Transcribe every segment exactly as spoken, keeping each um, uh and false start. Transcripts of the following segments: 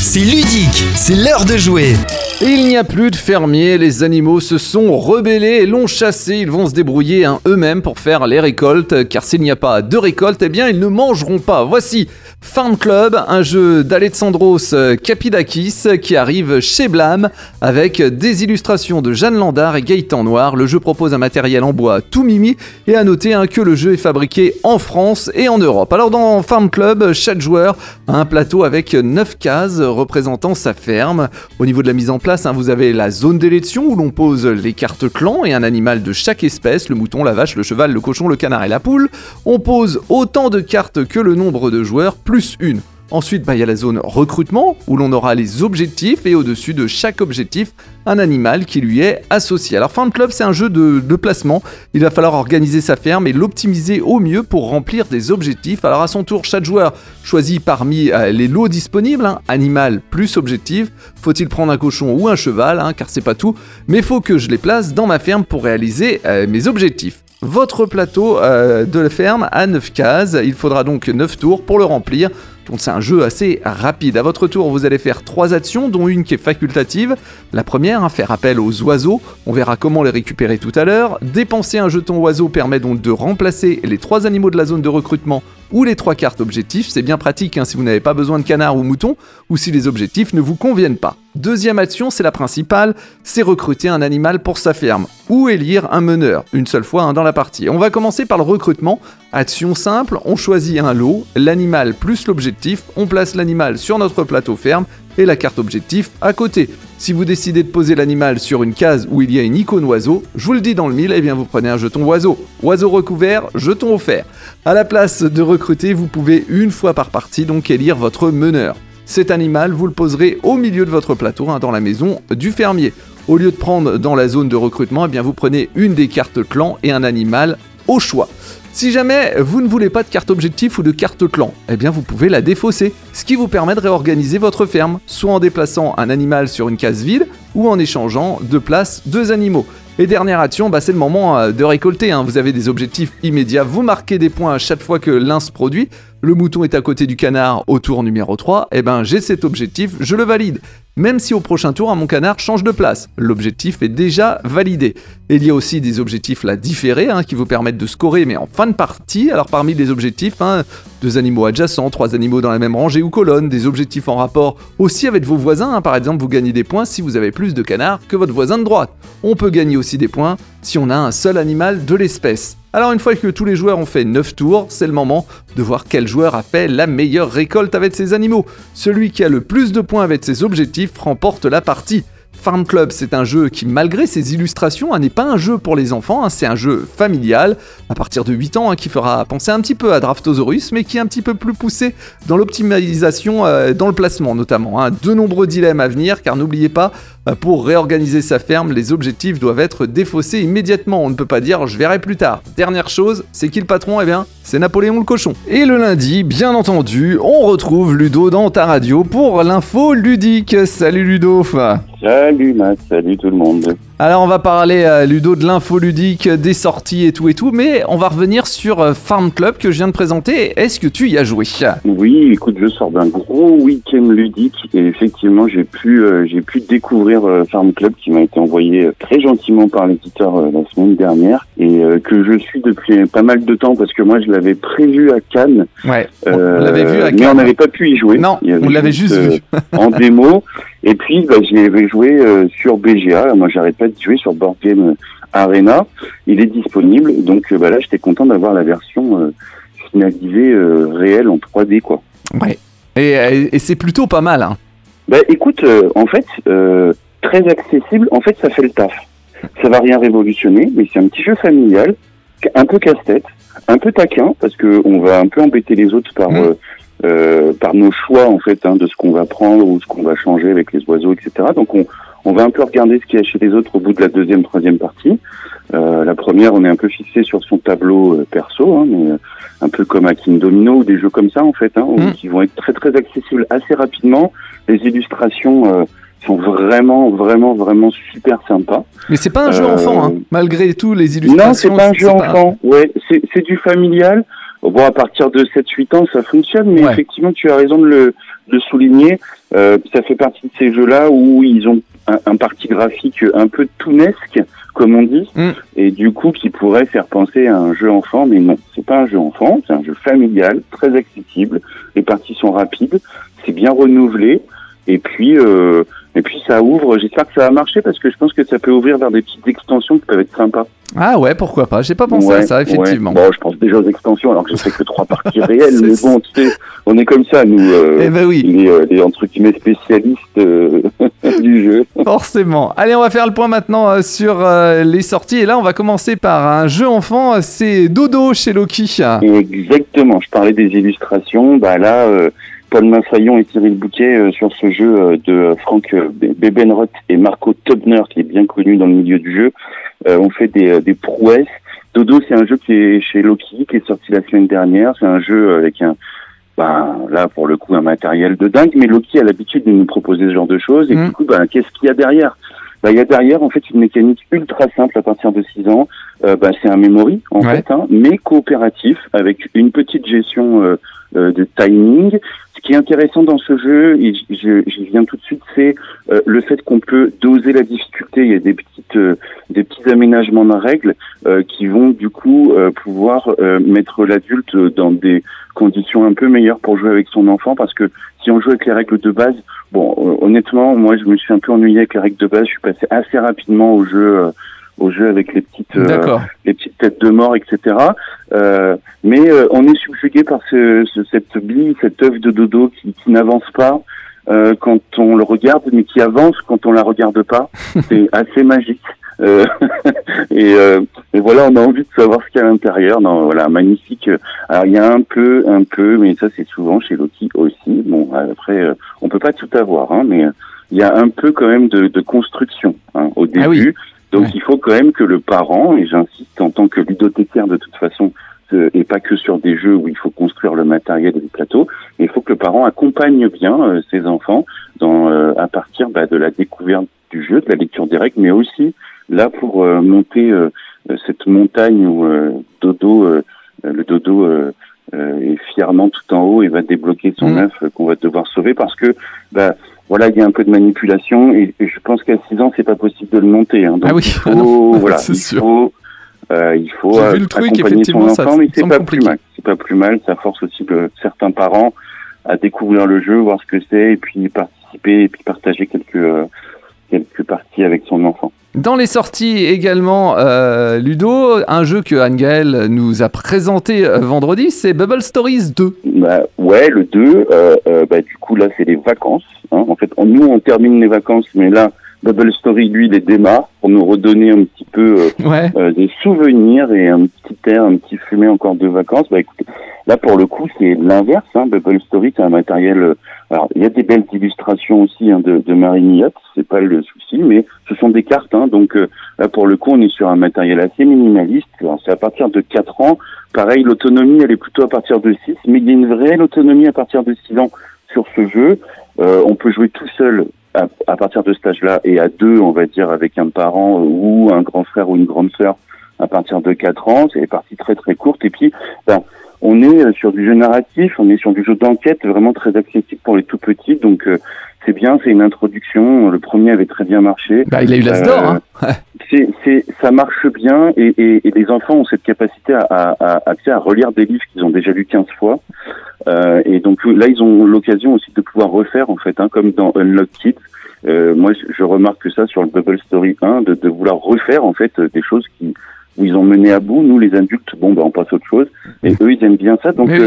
c'est ludique, c'est l'heure de jouer. Il n'y a plus de fermiers, les animaux se sont rebellés et l'ont chassé. Ils vont se débrouiller hein, eux-mêmes pour faire les récoltes, car s'il n'y a pas de récolte, eh bien ils ne mangeront pas. Voici Farm Club, un jeu d'Alexandros Kapidakis qui arrive chez Blam avec des illustrations de Jeanne Landard et Gaëtan Noir. Le jeu propose un matériel en bois tout mimi et à noter hein, que le jeu est fabriqué en France et en Europe. Alors dans Farm Club, chaque joueur a un plateau avec neuf cases représentant sa ferme. Au niveau de la mise en place, hein, vous avez la zone d'élection où l'on pose les cartes clans et un animal de chaque espèce, le mouton, la vache, le cheval, le cochon, le canard et la poule. On pose autant de cartes que le nombre de joueurs, plus une. Ensuite, bah, y a la zone recrutement où l'on aura les objectifs et au-dessus de chaque objectif, un animal qui lui est associé. Alors Farm Club, c'est un jeu de, de placement. Il va falloir organiser sa ferme et l'optimiser au mieux pour remplir des objectifs. Alors à son tour, chaque joueur choisit parmi euh, les lots disponibles, hein, animal plus objectif. Faut-il prendre un cochon ou un cheval, hein, car c'est pas tout, mais faut que je les place dans ma ferme pour réaliser euh, mes objectifs. Votre plateau euh, de la ferme a neuf cases, il faudra donc neuf tours pour le remplir. Donc c'est un jeu assez rapide. À votre tour, vous allez faire trois actions, dont une qui est facultative. La première, hein, faire appel aux oiseaux. On verra comment les récupérer tout à l'heure. Dépenser un jeton oiseau permet donc de remplacer les trois animaux de la zone de recrutement ou les trois cartes objectifs. C'est bien pratique hein, si vous n'avez pas besoin de canard ou mouton ou si les objectifs ne vous conviennent pas. Deuxième action, c'est la principale, c'est recruter un animal pour sa ferme ou élire un meneur, une seule fois hein, dans la partie. On va commencer par le recrutement. Action simple, on choisit un lot, l'animal plus l'objectif, on place l'animal sur notre plateau ferme et la carte objectif à côté. Si vous décidez de poser l'animal sur une case où il y a une icône oiseau, je vous le dis dans le mille, eh bien vous prenez un jeton oiseau. Oiseau recouvert, jeton offert. À la place de recruter, vous pouvez une fois par partie donc élire votre meneur. Cet animal, vous le poserez au milieu de votre plateau, hein, dans la maison du fermier. Au lieu de prendre dans la zone de recrutement, eh bien vous prenez une des cartes clan et un animal au choix. Si jamais vous ne voulez pas de carte objectif ou de carte clan, eh bien vous pouvez la défausser, ce qui vous permet de réorganiser votre ferme, soit en déplaçant un animal sur une case vide ou en échangeant de place deux animaux. Et dernière action, bah c'est le moment de récolter, hein. Vous avez des objectifs immédiats, vous marquez des points à chaque fois que l'un se produit. Le mouton est à côté du canard au tour numéro trois, et eh ben j'ai cet objectif, je le valide. Même si au prochain tour, mon canard change de place, l'objectif est déjà validé. Et il y a aussi des objectifs là différés hein, qui vous permettent de scorer, mais en fin de partie. Alors parmi les objectifs, hein, deux animaux adjacents, trois animaux dans la même rangée ou colonne, des objectifs en rapport aussi avec vos voisins. Hein. Par exemple, vous gagnez des points si vous avez plus de canards que votre voisin de droite. On peut gagner aussi des points si on a un seul animal de l'espèce. Alors une fois que tous les joueurs ont fait neuf tours, c'est le moment de voir quel joueur a fait la meilleure récolte avec ses animaux. Celui qui a le plus de points avec ses objectifs remporte la partie. Farm Club, c'est un jeu qui, malgré ses illustrations, hein, n'est pas un jeu pour les enfants, hein, c'est un jeu familial, à partir de huit ans, hein, qui fera penser un petit peu à Draftosaurus, mais qui est un petit peu plus poussé dans l'optimisation, euh, dans le placement notamment. Hein. De nombreux dilemmes à venir, car n'oubliez pas, euh, pour réorganiser sa ferme, les objectifs doivent être défaussés immédiatement, on ne peut pas dire « je verrai plus tard ». Dernière chose, c'est qui le patron ? Eh bien, c'est Napoléon le cochon. Et le lundi, bien entendu, on retrouve Ludo dans ta radio pour l'info ludique. Salut Ludo. Salut Matt, salut tout le monde. Alors on va parler euh, Ludo de l'info ludique, des sorties et tout et tout, mais on va revenir sur euh, Farm Club que je viens de présenter. Est-ce que tu y as joué ? Oui, écoute, je sors d'un gros week-end ludique et effectivement j'ai pu euh, j'ai pu découvrir euh, Farm Club qui m'a été envoyé euh, très gentiment par l'éditeur euh, la semaine dernière et euh, que je suis depuis pas mal de temps parce que moi je l'avais prévu à Cannes. Ouais. Euh, on l'avait vu à Cannes. Mais on n'avait pas pu y jouer. Non, on l'avait juste, juste vu euh, en démo. Et puis, bah, j'y avais joué euh, sur B G A. Moi, j'arrête pas de jouer sur Board Game Arena. Il est disponible. Donc, euh, bah, là, j'étais content d'avoir la version euh, finalisée euh, réelle en trois D, quoi. Ouais. Et, et, et c'est plutôt pas mal, hein. Bah, écoute, euh, en fait, euh, très accessible. En fait, ça fait le taf. Ça va rien révolutionner, mais c'est un petit jeu familial, un peu casse-tête, un peu taquin, parce que on va un peu embêter les autres par... Mmh. Euh, Euh, par nos choix en fait hein, de ce qu'on va prendre ou ce qu'on va changer avec les oiseaux, et cetera. Donc on, on va un peu regarder ce qu'il y a chez les autres au bout de la deuxième, troisième partie. Euh, la première, on est un peu fixé sur son tableau euh, perso, hein, mais euh, un peu comme à King Domino ou des jeux comme ça en fait, hein, mmh. qui vont être très très accessibles assez rapidement. Les illustrations euh, sont vraiment vraiment vraiment super sympas. Mais c'est pas un jeu euh... enfant, hein, malgré tout les illustrations. Non, c'est pas un jeu pas... enfant. Ouais, c'est, c'est du familial. Bon, à partir de sept huit ans, ça fonctionne, mais ouais. effectivement, tu as raison de le, de souligner, euh, ça fait partie de ces jeux-là où ils ont un, un parti graphique un peu toonesque, comme on dit, mm. et du coup qui pourrait faire penser à un jeu enfant, mais non, c'est pas un jeu enfant, c'est un jeu familial, très accessible, les parties sont rapides, c'est bien renouvelé, et puis euh, et puis ça ouvre, j'espère que ça va marcher parce que je pense que ça peut ouvrir vers des petites extensions qui peuvent être sympas. Ah ouais, pourquoi pas, j'ai pas pensé ouais, à ça, effectivement. Ouais. Bon, je pense déjà aux extensions, alors que je sais que trois parties réelles, mais bon, tu sais, on est comme ça, nous, euh, eh ben oui. les, euh, les entre guillemets spécialistes euh, du jeu. Forcément. Allez, on va faire le point maintenant euh, sur euh, les sorties, et là, on va commencer par un jeu enfant, c'est Dodo chez Loki. Exactement, je parlais des illustrations, bah là... Euh, Paul Massaillon et Cyril Bouquet euh, sur ce jeu euh, de Franck euh, Bebenroth et Marco Tobner, qui est bien connu dans le milieu du jeu, euh, ont fait des, des prouesses. Dodo, c'est un jeu qui est chez Loki, qui est sorti la semaine dernière. C'est un jeu avec un, ben, là pour le coup, un matériel de dingue, mais Loki a l'habitude de nous proposer ce genre de choses. Et mmh. du coup, ben, qu'est-ce qu'il y a derrière? Ben, il y a derrière en fait une mécanique ultra simple à partir de six ans. Euh, ben, c'est un memory en ouais. fait, hein, mais coopératif avec une petite gestion euh, euh, de timing. Ce qui est intéressant dans ce jeu, et j'y viens tout de suite, c'est euh, le fait qu'on peut doser la difficulté. Il y a des petites, euh, des petits aménagements de règles euh, qui vont du coup euh, pouvoir euh, mettre l'adulte dans des conditions un peu meilleures pour jouer avec son enfant, parce que si on joue avec les règles de base, bon, euh, honnêtement, moi je me suis un peu ennuyé avec les règles de base. Je suis passé assez rapidement au jeu. Euh, au jeu avec les petites euh, les petites têtes de mort, et cetera. Euh, mais euh, on est subjugué par ce, ce, cette bille, cette œuf de Dodo qui, qui n'avance pas euh, quand on le regarde, mais qui avance quand on la regarde pas. C'est assez magique. Euh, et, euh, et voilà, on a envie de savoir ce qu'il y a à l'intérieur. Non, voilà, magnifique. Alors il y a un peu, un peu, mais ça c'est souvent chez Loki aussi. Bon, après, euh, on peut pas tout avoir, hein, mais il y a un peu quand même de, de construction hein, au début. Ah oui. Donc ouais. il faut quand même que le parent, et j'insiste en tant que ludothécaire de toute façon, euh, et pas que sur des jeux où il faut construire le matériel et le plateau, mais il faut que le parent accompagne bien euh, ses enfants dans euh, à partir bah, de la découverte du jeu, de la lecture des règles, mais aussi là pour euh, monter euh, cette montagne où euh, Dodo, euh, le Dodo euh, euh, est fièrement tout en haut et va débloquer son mmh. œuf euh, qu'on va devoir sauver parce que bah, voilà, il y a un peu de manipulation et, et je pense qu'à six ans, c'est pas possible de le monter. Hein. Donc ah oui, il faut, ah non, voilà, c'est il sûr. faut, euh, il faut J'ai vu le truc, accompagner son enfant, ça, mais c'est pas compliqué. plus mal. C'est pas plus mal. Ça force aussi le, certains parents à découvrir le jeu, voir ce que c'est, et puis participer, et puis partager quelques euh, quelques parties avec son enfant. Dans les sorties également, euh, Ludo, un jeu que Anne-Gaëlle nous a présenté euh, vendredi, c'est Bubble Stories deux. Bah, ouais, le deux, euh, euh, bah, du coup là c'est les vacances. Hein. En fait, on, nous on termine les vacances, mais là, Bubble Story, lui, les démarre pour nous redonner un petit peu euh, ouais. euh, des souvenirs et un petit air, un petit fumet encore de vacances. Bah écoutez, là pour le coup c'est l'inverse. Hein. Bubble Story, c'est un matériel... Euh, alors il y a des belles illustrations aussi hein, de, de Marie Millotte, c'est pas le souci, mais ce sont des cartes. Hein, donc euh, là pour le coup on est sur un matériel assez minimaliste. Alors, c'est à partir de quatre ans. Pareil, l'autonomie elle est plutôt à partir de six, mais il y a une vraie autonomie à partir de six ans sur ce jeu. Euh, on peut jouer tout seul à, à partir de cet âge-là et à deux, on va dire, avec un parent ou un grand frère ou une grande sœur à partir de quatre ans. C'est des parties très très courtes. Et puis, ben, on est sur du jeu narratif, on est sur du jeu d'enquête vraiment très accessible pour les tout petits. Donc, euh, c'est bien, c'est une introduction. Le premier avait très bien marché. Bah, il a eu l'As d'or, hein. Euh, c'est, c'est, ça marche bien et, et, et les enfants ont cette capacité à, à, à, à relire des livres qu'ils ont déjà lus quinze fois. Euh, et donc là, ils ont l'occasion aussi de pouvoir refaire, en fait, hein, comme dans Unlock Kids. Euh, moi, je, je remarque ça sur le Bubble Story un, de, de vouloir refaire, en fait, des choses qui, où ils ont mené à bout. Nous, les adultes, bon, ben, on passe à autre chose. Et eux, ils aiment bien ça. Donc, oui. euh,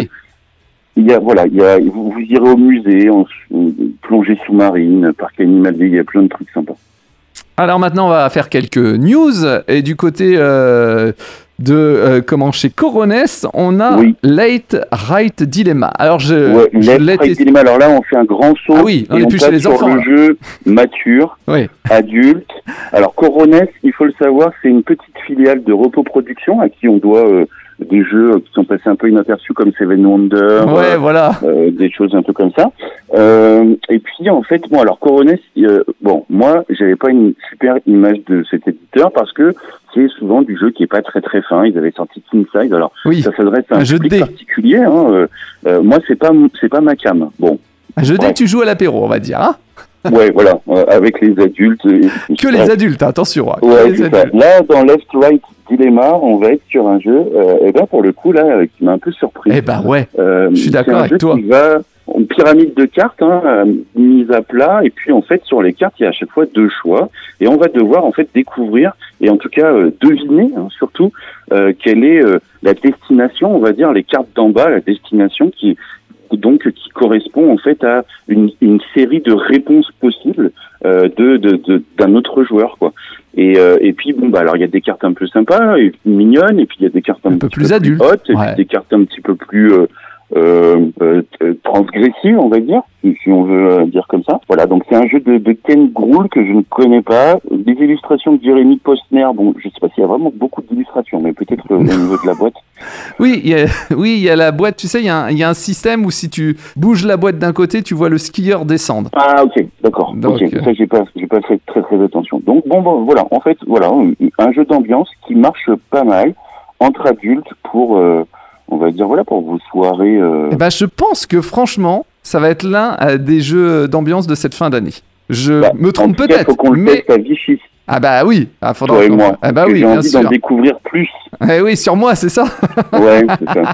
il y a, voilà, il y a, vous, vous irez au musée, en, en plongée sous-marine, parc animalier, il y a plein de trucs sympas. Alors maintenant, on va faire quelques news. Et du côté euh, de euh, comment chez Coronès, on a oui. Late Right Dilemma. Alors je, ouais, je Late Right test... Dilemma. Alors là, on fait un grand saut. Ah oui, on et est on plus chez les sur enfants. Le jeu mature, oui. adulte. Alors Coronès, il faut le savoir, c'est une petite filiale de Repos Production à qui on doit euh, des jeux qui sont passés un peu inaperçus comme Seven Wonders, ouais, euh, voilà. euh, des choses un peu comme ça. Euh, et puis en fait, bon alors Coronès, euh, bon moi j'avais pas une super image de cet éditeur parce que c'est souvent du jeu qui est pas très très fin. Ils avaient sorti King Size, alors oui, ça s'adresse à un, un jeu public de dés. particulier. Hein. Euh, euh, moi c'est pas c'est pas ma cam. Bon. Un jeu dé Ouais. que tu joues à l'apéro, on va dire. Hein Ouais, voilà, euh, avec les adultes. Et, que les adultes, hein, attention. Hein, Ouais, que les c'est ça. adultes. Là, dans Left Right Dilemma, on va être sur un jeu, euh, et ben pour le coup là, euh, qui m'a un peu surpris. Eh ben ouais, Euh, je suis d'accord c'est un avec jeu toi. Qui va en pyramide de cartes, hein, euh, mise à plat, et puis en fait sur les cartes il y a à chaque fois deux choix, et on va devoir en fait découvrir et en tout cas euh, deviner hein, surtout euh, quelle est euh, la destination, on va dire les cartes d'en bas, la destination qui donc qui correspond en fait à une, une série de réponses possibles euh, de, de, de d'un autre joueur quoi. Et, euh, et puis bon bah alors il y a des cartes un peu sympas et mignonnes et puis il y a des cartes un, Un peu petit plus peu adultes. plus hautes et Ouais. puis des cartes un petit peu plus euh, euh, euh, transgressives on va dire si, si on veut euh, dire comme ça. Voilà donc c'est un jeu de, de Ken Groul que je ne connais pas. Des illustrations de Jérémy Postner. Bon je sais pas s'il y a vraiment beaucoup d'illustrations mais peut-être euh, au niveau de la boîte. Oui, il y a, oui, il y a la boîte, tu sais, il y, a un- il y a un système où si tu bouges la boîte d'un côté, tu vois le skieur descendre. Ah ok, d'accord. Donc, Ok, euh, ça j'ai pas, j'ai pas fait très très attention. Donc bon, bon voilà, en fait voilà, un, un jeu d'ambiance qui marche pas mal entre adultes pour, euh, on va dire voilà pour vos soirées. Euh... Eh ben, je pense que franchement, ça va être l'un euh, des jeux d'ambiance de cette fin d'année. Je Bah, me en trompe tout cas, peut-être, faut qu'on le mais... teste à Vichy, Ah bah oui, ah, faudra toi et qu'on- moi. Ah bah parce que oui, j'ai bien envie sûr. d'en découvrir plus. Eh oui, sur moi, c'est ça. Ouais, c'est ça.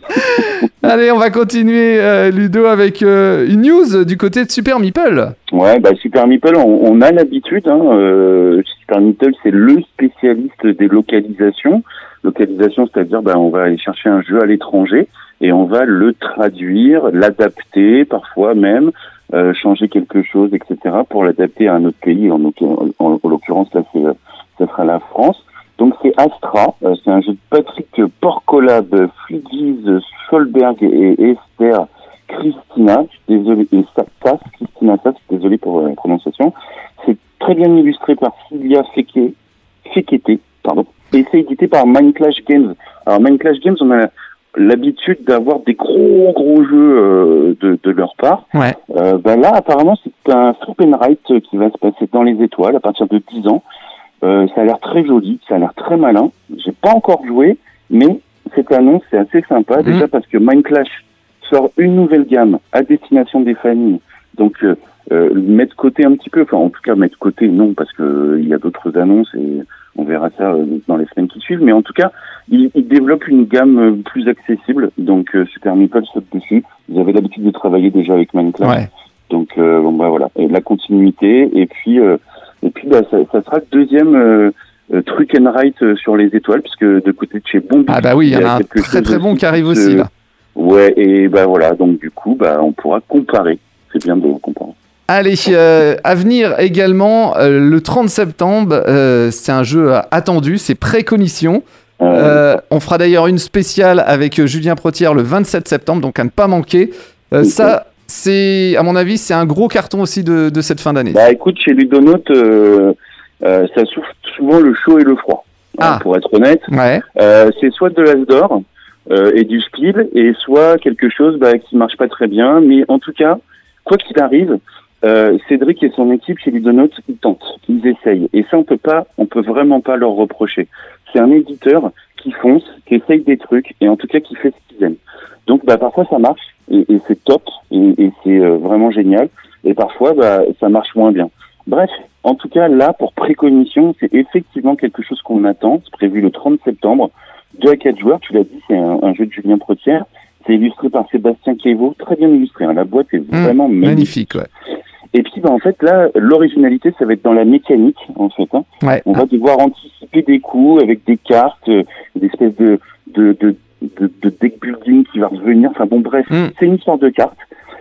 Allez, on va continuer, euh, Ludo, avec euh, une news du côté de Super Meeple. Ouais, bah Super Meeple, on, on a l'habitude. Hein, euh, Super Meeple, c'est le spécialiste des localisations. Localisation, c'est-à-dire, bah, on va aller chercher un jeu à l'étranger et on va le traduire, l'adapter, parfois même euh, changer quelque chose, et cetera, pour l'adapter à un autre pays. En, en, en, en l'occurrence, là, c'est, ça sera la France. Donc c'est Astra, euh, c'est un jeu de Patrick Porcolab, Fligiz, Scholberg et Esther Christina, je suis désolé, et Sass, Christina Sass, je suis désolé pour euh, la prononciation. C'est très bien illustré par Sylvia Feke, Fekete, pardon, et c'est édité par Mindclash Games. Alors Mindclash Games, on a l'habitude d'avoir des gros gros jeux euh, de, de leur part. Ouais. Euh, ben là, apparemment, c'est un flip and write qui va se passer dans les étoiles à partir de dix ans. Euh, ça a l'air très joli, ça a l'air très malin. J'ai pas encore joué, mais cette annonce c'est assez sympa. Mmh. Déjà parce que Mindclash sort une nouvelle gamme à destination des familles. Donc euh, euh, mettre de côté un petit peu, enfin en tout cas mettre de côté non parce que euh, il y a d'autres annonces et on verra ça euh, dans les semaines qui suivent. Mais en tout cas, il, il développe une gamme euh, plus accessible. Donc euh, Super Meeple saute dessus. Ils avaient l'habitude de travailler déjà avec Mindclash. Ouais. Donc euh, bon bah voilà, et de la continuité et puis euh, et puis bah ça, ça sera le deuxième euh, euh, truc and write euh, sur les étoiles puisque de côté de chez Bombi. Ah bah oui, il y en a un quelque très chose très bon aussi qui arrive se- aussi là. Ouais et bah voilà donc du coup bah on pourra comparer. C'est bien de comparer. Allez, euh, à venir également, euh, le trente septembre, euh, c'est un jeu euh, attendu, c'est Précognition. Euh, Euh, on fera d'ailleurs une spéciale avec euh, Julien Protière le vingt-sept septembre, donc à ne pas manquer. Euh, Ok. Ça, c'est, à mon avis, c'est un gros carton aussi de, de cette fin d'année. Bah écoute chez Ludonote euh, euh, ça souffre souvent le chaud et le froid. Ah. Euh, pour être honnête, Ouais, euh, c'est soit de l'as d'or euh, et du speed et soit quelque chose bah, qui marche pas très bien. Mais en tout cas, quoi qu'il arrive. Euh, Cédric et son équipe chez Ludonote, ils tentent, ils essayent. Et ça, on peut pas, on peut vraiment pas leur reprocher. C'est un éditeur qui fonce, qui essaye des trucs, et en tout cas qui fait ce qu'ils aiment. Donc, bah, parfois ça marche, et, et c'est top, et, et c'est euh, vraiment génial. Et parfois, bah, ça marche moins bien. Bref, en tout cas, là, pour Précognition, c'est effectivement quelque chose qu'on attend. C'est prévu le trente septembre. Deux à quatre joueurs, tu l'as dit, c'est un, un jeu de Julien Protière. C'est illustré par Sébastien Kévo, très bien illustré. Hein. La boîte est vraiment mmh, magnifique. magnifique, ouais. Et puis, bah, en fait, là, l'originalité, ça va être dans la mécanique, en fait. Hein. Ouais. On va devoir anticiper des coups avec des cartes, euh, des espèces de, de, de, de, de deck building qui va revenir. Enfin bon, bref, Mm. c'est une sorte de carte.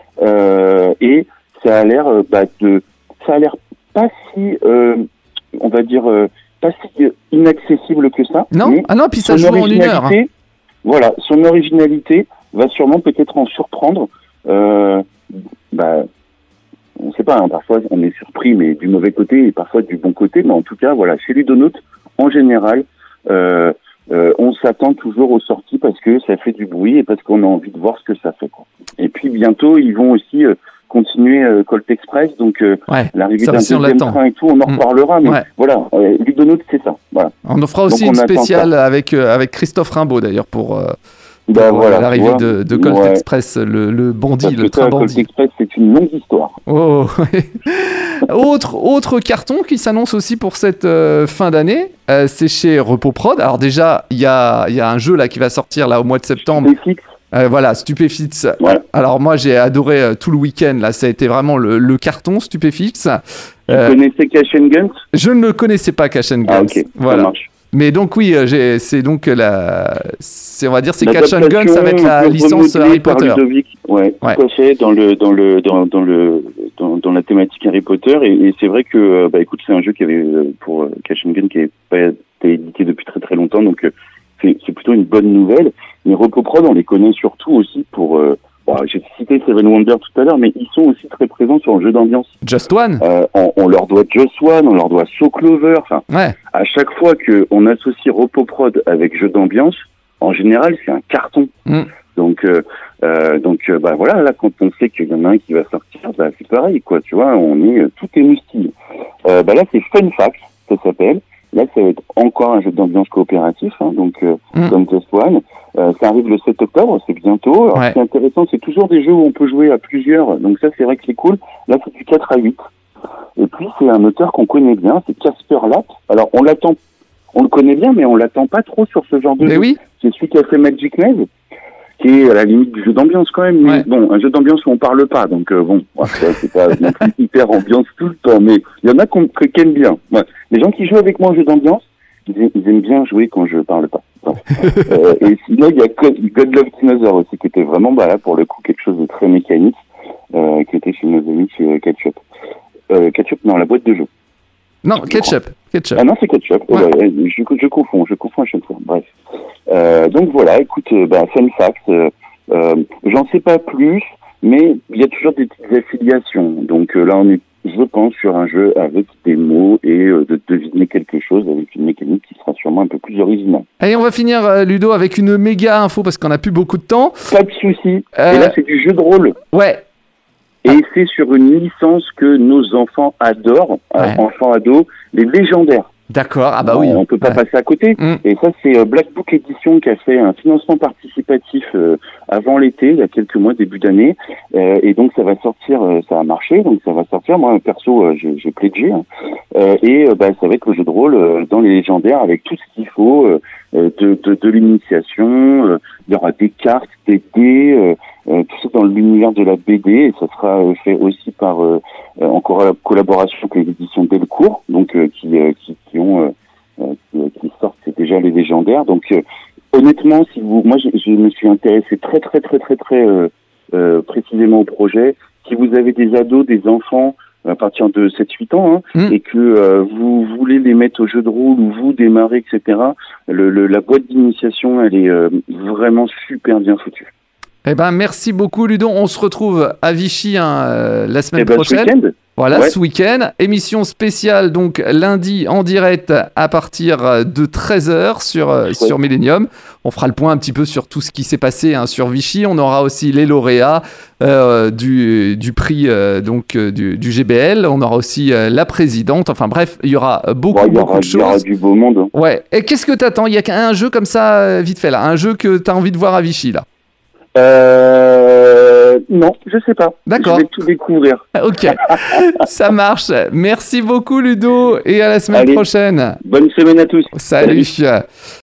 Euh, et ça a l'air, euh, bah, de, ça a l'air pas si, euh, on va dire, euh, pas si inaccessible que ça. Non, mais ah non, puis ça son joue en une heure. hein. originalité, voilà, son originalité va sûrement peut-être en surprendre. Euh, bah, on sait pas, hein, parfois on est surpris, mais du mauvais côté et parfois du bon côté. Mais en tout cas, voilà, chez Ludonote, en général, euh, euh, on s'attend toujours aux sorties parce que ça fait du bruit et parce qu'on a envie de voir ce que ça fait. Quoi. Et puis bientôt, ils vont aussi euh, continuer euh, Colt Express, donc euh, Ouais, l'arrivée ça d'un aussi, on deuxième l'attend. train et tout, on en Mm. reparlera. Mais Ouais. voilà, euh, Ludonote, c'est ça. Voilà. On en fera aussi Donc, une on attend spéciale avec, euh, avec Christophe Rimbaud d'ailleurs pour, euh, Bah pour, voilà, euh, l'arrivée tu vois. de, de Colt Ouais. Express, le, le bandit, Parce le que train ça, Colt bandit. Express, c'est une longue histoire. Oh, ouais. autre, autre carton qui s'annonce aussi pour cette euh, fin d'année, euh, c'est chez Repoprod. Alors déjà, il y a, y a un jeu là qui va sortir là au mois de septembre. Stupéfix. Euh, voilà, Stupéfix. Voilà. Alors moi, j'ai adoré euh, tout le week-end. Là, ça a été vraiment le, le carton Stupéfix. Tu Euh, connaissais Cash and Guns? je ne le connaissais pas, Cash and Guns. Ah ok, ça Voilà. marche. Mais donc oui, euh, j'ai, c'est donc la, c'est on va dire c'est Cash and L'adaptation, Guns, ça va être la un peu licence remodelée Harry par Potter. Ludovic. Ouais, Ouais. tout à fait, dans le dans le dans, dans le dans, dans la thématique Harry Potter et, et c'est vrai que euh, bah écoute, c'est un jeu qui avait euh, pour euh, Cash and Gun qui n'avait pas été édité depuis très très longtemps, donc euh, c'est c'est plutôt une bonne nouvelle. Mais Repoprod, on les connaît surtout aussi pour euh, bon, j'ai cité Seven Wonders tout à l'heure, mais ils sont aussi très présents sur un jeu d'ambiance. Just One. Euh, on, on leur doit Just One, on leur doit So Clover, enfin Ouais. à chaque fois qu'on associe Repoprod avec jeu d'ambiance, en général, c'est un carton. Mm. Donc, euh, euh, donc, euh, bah voilà, là, quand on sait qu'il y en a un qui va sortir, bah c'est pareil, quoi. Tu vois, on est euh, tout émoustillé. Euh, bah là, c'est Fun Facts, ça s'appelle. Là, ça va être encore un jeu d'ambiance coopératif, hein, donc euh, Mm. comme Just One. Euh, ça arrive le sept octobre, c'est bientôt. Alors, Ouais. ce qui est intéressant, c'est toujours des jeux où on peut jouer à plusieurs. Donc ça, c'est vrai que c'est cool. Là, c'est du quatre à huit. Et puis, c'est un auteur qu'on connaît bien, c'est Casper Lapp. Alors, on l'attend, on le connaît bien, mais on l'attend pas trop sur ce genre de Mais jeu. oui. C'est celui qui a fait Magic Maze, qui est à la limite du jeu d'ambiance quand même. Mais Ouais. bon, un jeu d'ambiance où on parle pas, donc euh, bon, ouais, ça, c'est pas non plus hyper ambiance tout le temps. Mais il y en a qu'on, que- qui aiment bien. Ouais. Les gens qui jouent avec moi en jeu d'ambiance, ils, aiment- ils aiment bien jouer quand je parle pas. Ouais. euh, et sinon, il y a God, God Love Dinosaur aussi, qui était vraiment, bah là, pour le coup, quelque chose de très mécanique, euh, qui était chez nos amis chez Ketchup. Euh, Ketchup, non, la boîte de jeu. Non, Ketchup. Ketchup. Ah non, c'est Ketchup. Oh, Ouais. bah, je, je confonds, je confonds à chaque fois. Bref. Euh, donc voilà, écoute, euh, bah, fun fact, euh, euh, j'en sais pas plus, mais il y a toujours des petites affiliations. Donc euh, là, on est, je pense, sur un jeu avec des mots et euh, de deviner quelque chose avec une mécanique qui sera sûrement un peu plus originale. Allez, on va finir, euh, Ludo, avec une méga info parce qu'on n'a plus beaucoup de temps. Pas de souci. Euh, Et là, c'est du jeu de rôle. Ouais. Et c'est sur une licence que nos enfants adorent, euh, Ouais. enfants ados, les légendaires. D'accord. Ah bah oui. On peut pas Ouais. passer à côté. Mm. Et ça, c'est euh, Black Book Edition qui a fait un financement participatif euh, avant l'été, il y a quelques mois, début d'année. Euh, et donc, ça va sortir, euh, ça a marché, donc ça va sortir. Moi, perso, euh, j'ai, j'ai pledgé. Hein. Euh, et euh, bah, ça va être le jeu de rôle euh, dans les légendaires avec tout ce qu'il faut, euh, de, de, de l'initiation. Euh, il y aura des cartes, des dés, euh, euh, tout ça dans l'univers de la B D. Et ça sera euh, fait aussi par euh, euh, en co- collaboration avec les éditions Delcourt, donc euh, qui, euh, qui, qui ont euh, euh, qui, qui sortent c'est déjà les légendaires. Donc euh, honnêtement, si vous, moi je, je me suis intéressé très très très très très euh, euh, précisément au projet. Si vous avez des ados, des enfants à partir de sept huit ans, hein, Mm. et que euh, vous voulez les mettre au jeu de rôle ou vous démarrer, et cetera, le, le, la boîte d'initiation, elle est euh, vraiment super bien foutue. Eh ben, merci beaucoup, Ludo. On se retrouve à Vichy hein, euh, la semaine Et ben, ce prochaine. week-end, Voilà, Ouais. ce week-end. Émission spéciale, donc lundi en direct à partir de treize heures sur, euh, Ouais. sur Millennium. On fera le point un petit peu sur tout ce qui s'est passé hein, sur Vichy. On aura aussi les lauréats euh, du, du prix euh, donc, euh, du, du G B L. On aura aussi euh, la présidente. Enfin bref, il y aura beaucoup, bon, il y beaucoup aura, de il y aura choses. du beau monde. Hein. Ouais. Et qu'est-ce que t'attends? Il y a qu'un jeu comme ça, euh, vite fait là. Un jeu que t'as envie de voir à Vichy là. Euh, non, je sais pas. D'accord. Je vais tout découvrir. Ok, ça marche. Merci beaucoup Ludo et à la semaine Allez. prochaine. Bonne semaine à tous. Salut.